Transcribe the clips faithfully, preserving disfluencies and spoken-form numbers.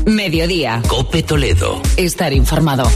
Mediodía. COPE Toledo. Estar informado.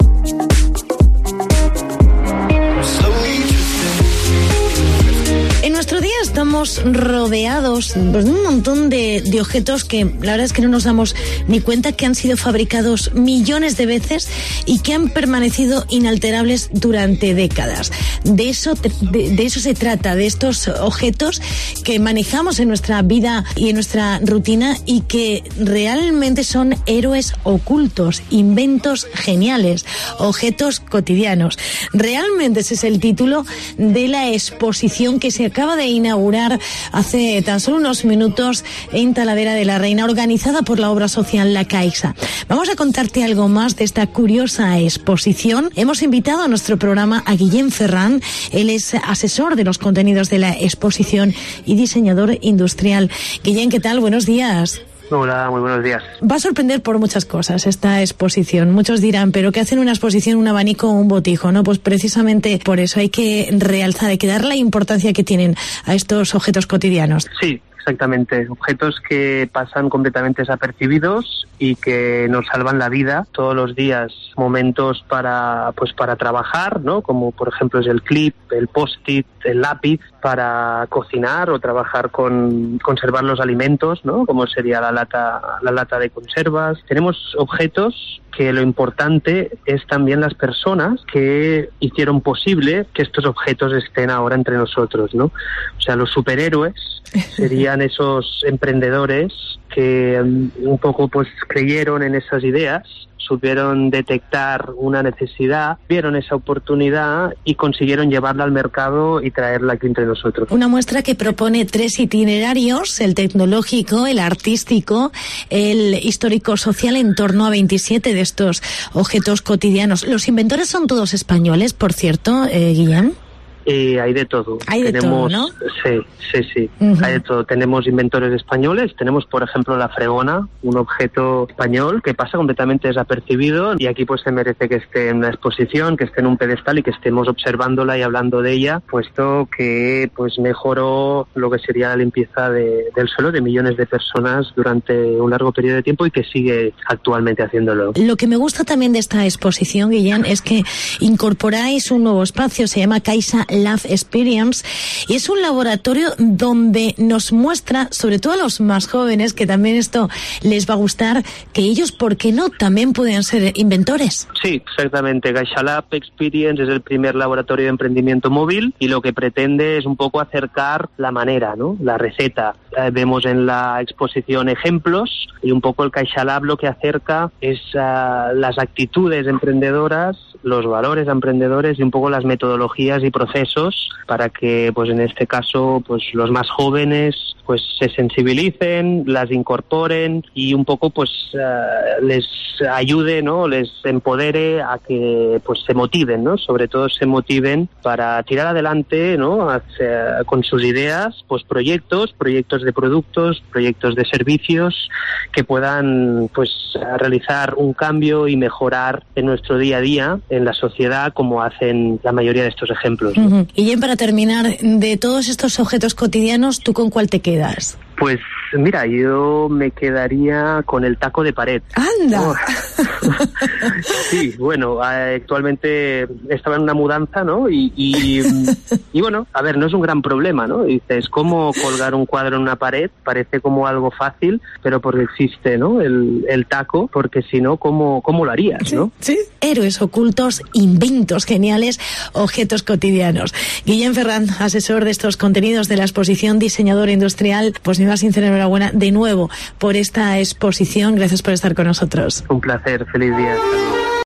En nuestro día estamos rodeados pues, de un montón de, de objetos que la verdad es que no nos damos ni cuenta que han sido fabricados millones de veces y que han permanecido inalterables durante décadas. De eso, de, de eso se trata, de estos objetos que manejamos en nuestra vida y en nuestra rutina y que realmente son héroes ocultos, inventos geniales, objetos cotidianos. Realmente ese es el título de la exposición que se acaba de inaugurar hace tan solo unos minutos en Talavera de la Reina, organizada por la obra social La Caixa. Vamos a contarte algo más de esta curiosa exposición. Hemos invitado a nuestro programa a Guillem Ferran. Él es asesor de los contenidos de la exposición y diseñador industrial. Guillem, ¿qué tal? Buenos días. Hola, muy buenos días. Va a sorprender por muchas cosas esta exposición. Muchos dirán, ¿pero qué hacen una exposición, un abanico o un botijo? No, pues precisamente por eso hay que realzar, hay que dar la importancia que tienen a estos objetos cotidianos. Sí, exactamente. Objetos que pasan completamente desapercibidos y que nos salvan la vida todos los días. Momentos para, pues para trabajar, ¿no? Como por ejemplo es el clip, el post-it, el lápiz, para cocinar o trabajar con conservar los alimentos, ¿no? Como sería la lata, la lata de conservas. Tenemos objetos que lo importante es también las personas que hicieron posible que estos objetos estén ahora entre nosotros, ¿no? O sea, los superhéroes serían esos emprendedores que un poco pues creyeron en esas ideas, supieron detectar una necesidad, vieron esa oportunidad y consiguieron llevarla al mercado y traerla aquí entre nosotros. Una muestra que propone tres itinerarios, el tecnológico, el artístico, el histórico-social, en torno a veintisiete de estos objetos cotidianos. Los inventores son todos españoles, por cierto, eh, Guillem. Eh, hay de todo. Hay de tenemos, todo, ¿no? Sí, sí, sí. Uh-huh. Hay de todo. Tenemos inventores españoles. Tenemos, por ejemplo, la fregona, un objeto español que pasa completamente desapercibido y aquí pues se merece que esté en una exposición, que esté en un pedestal y que estemos observándola y hablando de ella, puesto que pues mejoró lo que sería la limpieza de, del suelo de millones de personas durante un largo periodo de tiempo y que sigue actualmente haciéndolo. Lo que me gusta también de esta exposición, Guillem, es que incorporáis un nuevo espacio, se llama Caixa Lab Experience, y es un laboratorio donde nos muestra, sobre todo a los más jóvenes, que también esto les va a gustar, que ellos, ¿por qué no?, también pueden ser inventores. Sí, exactamente. Caixa Lab Experience es el primer laboratorio de emprendimiento móvil y lo que pretende es un poco acercar la manera, ¿no?, la receta. Eh, vemos en la exposición ejemplos y un poco el Caixa Lab lo que acerca es uh, las actitudes emprendedoras, los valores emprendedores y un poco las metodologías y procesos para que, pues en este caso, pues los más jóvenes pues se sensibilicen, las incorporen y un poco pues uh, les ayude, ¿no?, les empodere a que pues se motiven, ¿no?, sobre todo se motiven para tirar adelante, ¿no?, hacia, con sus ideas, pues proyectos, proyectos de productos, proyectos de servicios que puedan pues realizar un cambio y mejorar en nuestro día a día, en la sociedad, como hacen la mayoría de estos ejemplos, ¿no? Uh-huh. Y bien, para terminar, de todos estos objetos cotidianos, ¿tú con cuál te quedas? Pues mira, yo me quedaría con el taco de pared. ¡Anda! Oh. Sí, bueno, actualmente estaba en una mudanza, ¿no? Y, y, y bueno, a ver, no es un gran problema, ¿no? Dices, ¿cómo colgar un cuadro en una pared? Parece como algo fácil, pero porque existe, ¿no?, el, el taco, porque si no, ¿cómo, cómo lo harías, no? Sí, sí. Héroes ocultos, inventos geniales, objetos cotidianos. Guillem Ferran, asesor de estos contenidos de la exposición Diseñador Industrial, pues mi más sincera enhorabuena de nuevo por esta exposición. Gracias por estar con nosotros. Un placer. Feliz día.